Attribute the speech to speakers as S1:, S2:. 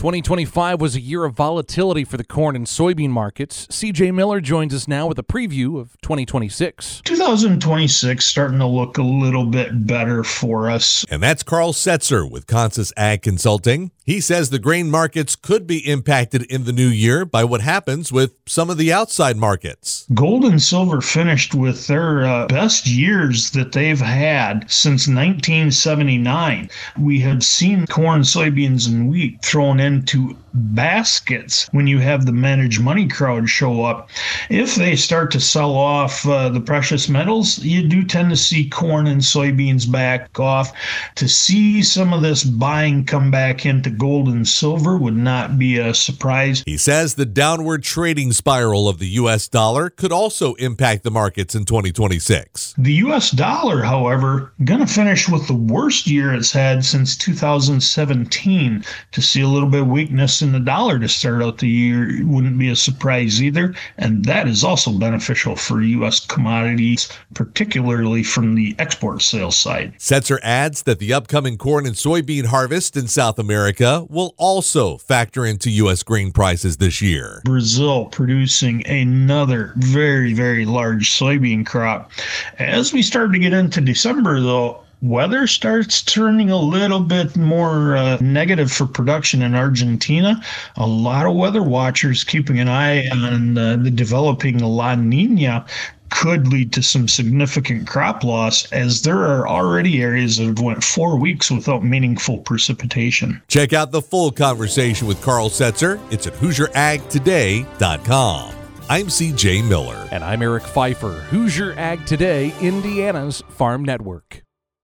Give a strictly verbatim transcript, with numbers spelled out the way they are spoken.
S1: twenty twenty-five was a year of volatility for the corn and soybean markets. C J Miller joins us now with a preview of twenty twenty-six.
S2: twenty twenty-six starting to look a little bit better for us.
S3: And that's Carl Setzer with Consus Ag Consulting. He says the grain markets could be impacted in the new year by what happens with some of the outside markets.
S2: Gold and silver finished with their uh, best years that they've had since nineteen seventy-nine. We had seen corn, soybeans, and wheat thrown into baskets when you have the managed money crowd show up. If they start to sell off uh, the precious metals, you do tend to see corn and soybeans back off. To see some of this buying come back into gold and silver would not be a surprise.
S3: He says the downward trading spiral of the U S dollar could also impact the markets in twenty twenty-six.
S2: The U S dollar, however, going to finish with the worst year it's had since two thousand seventeen. To see a little bit of weakness in the dollar to start out the year wouldn't be a surprise either, and that is also beneficial for U S commodities, particularly from the export sales side.
S3: Setzer adds that the upcoming corn and soybean harvest in South America will also factor into U S grain prices this year.
S2: Brazil producing another very, very large soybean crop. As we start to get into December, though, weather starts turning a little bit more uh, negative for production in Argentina. A lot of weather watchers keeping an eye on uh, the developing La Nina could lead to some significant crop loss, as there are already areas that have went four weeks without meaningful precipitation.
S3: Check out the full conversation with Carl Setzer. It's at Hoosier Ag Today dot com. I'm C J Miller.
S1: And I'm Eric Pfeiffer. Hoosier Ag Today, Indiana's Farm Network.